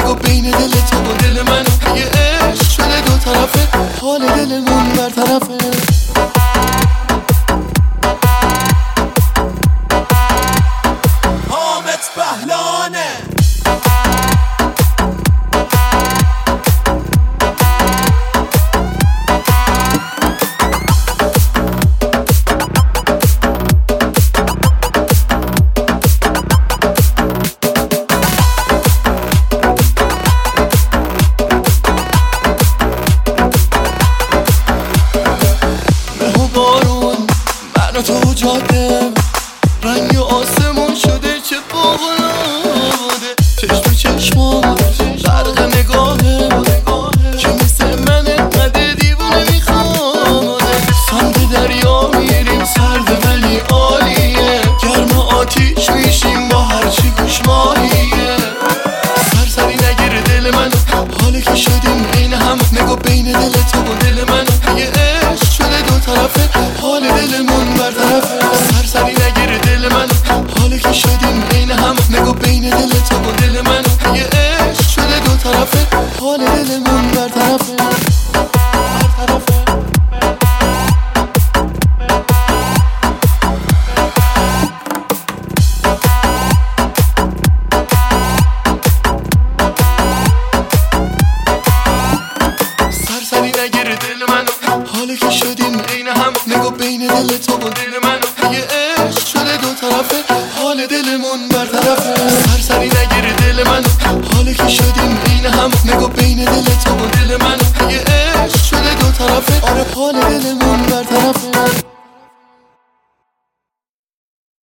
نگو بین دل تو و دل من یه عشق شده دو طرفه، حال دلمون برطرفه. حامد بهلانه تو جاده رنگ آسمون شده چه باغلاده، چشم چشمان برق نگاهه که مثل من انقدر دیوونه میخواده. سمت دریا میریم سرد ولی عالیه، گرم آتیش میشیم با هرچی گوش ماهیه. سرسری نگیره دل من حالی که شدیم عین هم، نگو بین دل تو و دل من یه عشق شده دو طرفه، حال دلمون برطرفه. سرسری نگیره دل من حالی که شدیم عین هم، نگو بین دل تو و دل من یه عشق شده دو طرفه، حال دلمون برطرفه. سرسری نگیره دل من حالی که شدیم عین هم، نگو بین دل تو و دل من یه عشق شده دو طرفه، حال دلمون برطرفه. سرسری نگیره دل من حالی که شدیم عین هم، نگو بین دل تو و دل من یه عشق شده دو طرفه، آره حال دلمون برطرفه.